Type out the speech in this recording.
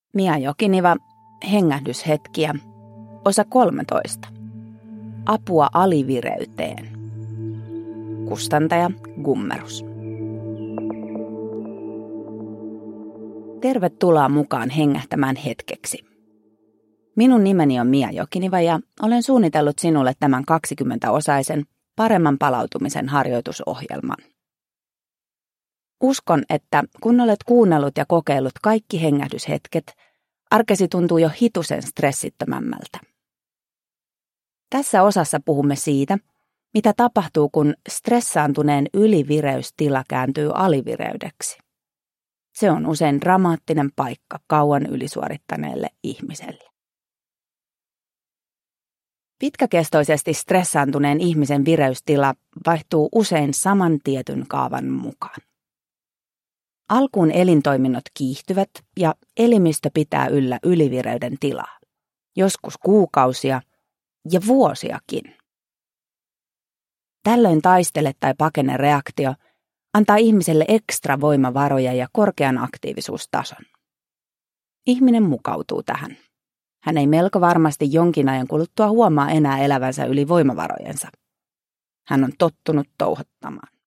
Mia Jokiniva, hengähdyshetkiä, osa 13. Apua alivireyteen. Kustantaja Gummerus. Tervetuloa mukaan hengähtämään hetkeksi. Minun nimeni on Mia Jokiniva ja olen suunnitellut sinulle tämän 20-osaisen paremman palautumisen harjoitusohjelman. Uskon, että kun olet kuunnellut ja kokeillut kaikki hengähdyshetket, arkesi tuntuu jo hitusen stressittömämmältä. Tässä osassa puhumme siitä, mitä tapahtuu, kun stressaantuneen ylivireystila kääntyy alivireydeksi. Se on usein dramaattinen paikka kauan ylisuorittaneelle ihmiselle. Pitkäkestoisesti stressaantuneen ihmisen vireystila vaihtuu usein saman tietyn kaavan mukaan. Alkuun elintoiminnot kiihtyvät ja elimistö pitää yllä ylivireyden tilaa, joskus kuukausia ja vuosiakin. Tällöin taistele tai pakene reaktio antaa ihmiselle ekstra voimavaroja ja korkean aktiivisuustason. Ihminen mukautuu tähän. Hän ei melko varmasti jonkin ajan kuluttua huomaa enää elävänsä yli voimavarojensa. Hän on tottunut touhottamaan.